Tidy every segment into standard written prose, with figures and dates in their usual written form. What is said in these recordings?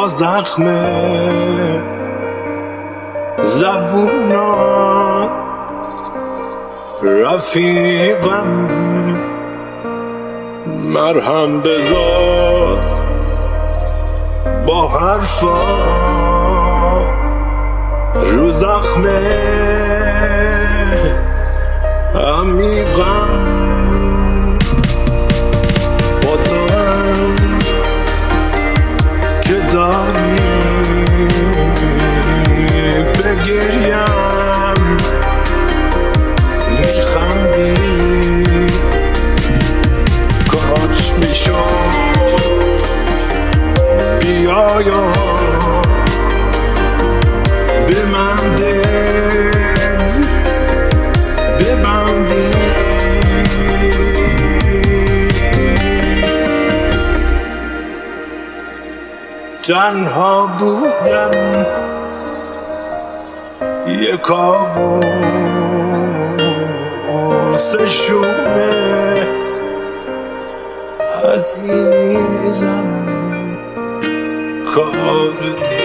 با زخم زبونات رفیقم مرهم بذار با حرفا رو زخم عمیقم با تو هم که داری بگریم میخندی کاش میشد بیایا به من دل ببندی تنها بودن یه کابوس شومه عزیزم کار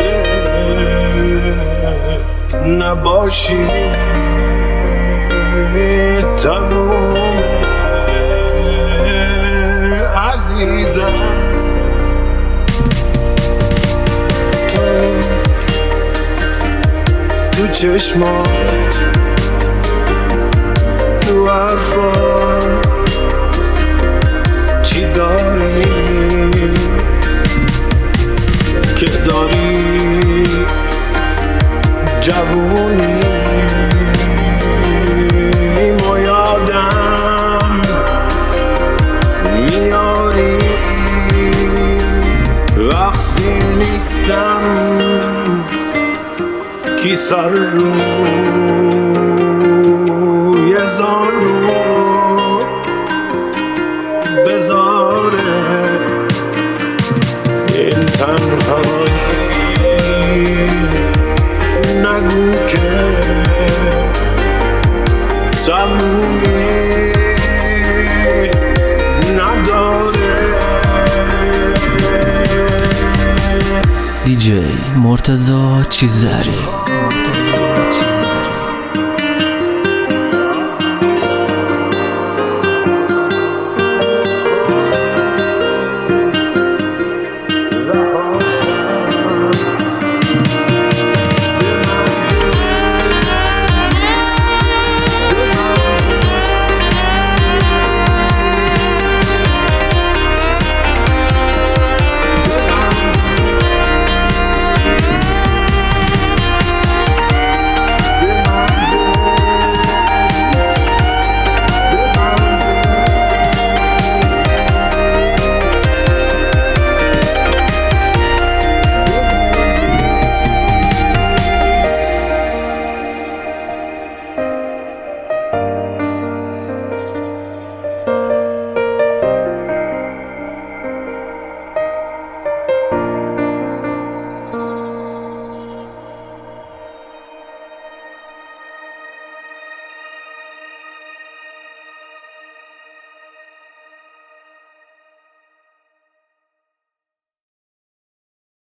دل نباشی تمومه عزیزم تو چشمات تو حرفات چی داری که داری جوونی ما یادم میاری وقتی نیستم کی سر روی زانو بذاره این تنهایی نگو که تمومی نداره. DJ مرتضی چیزری.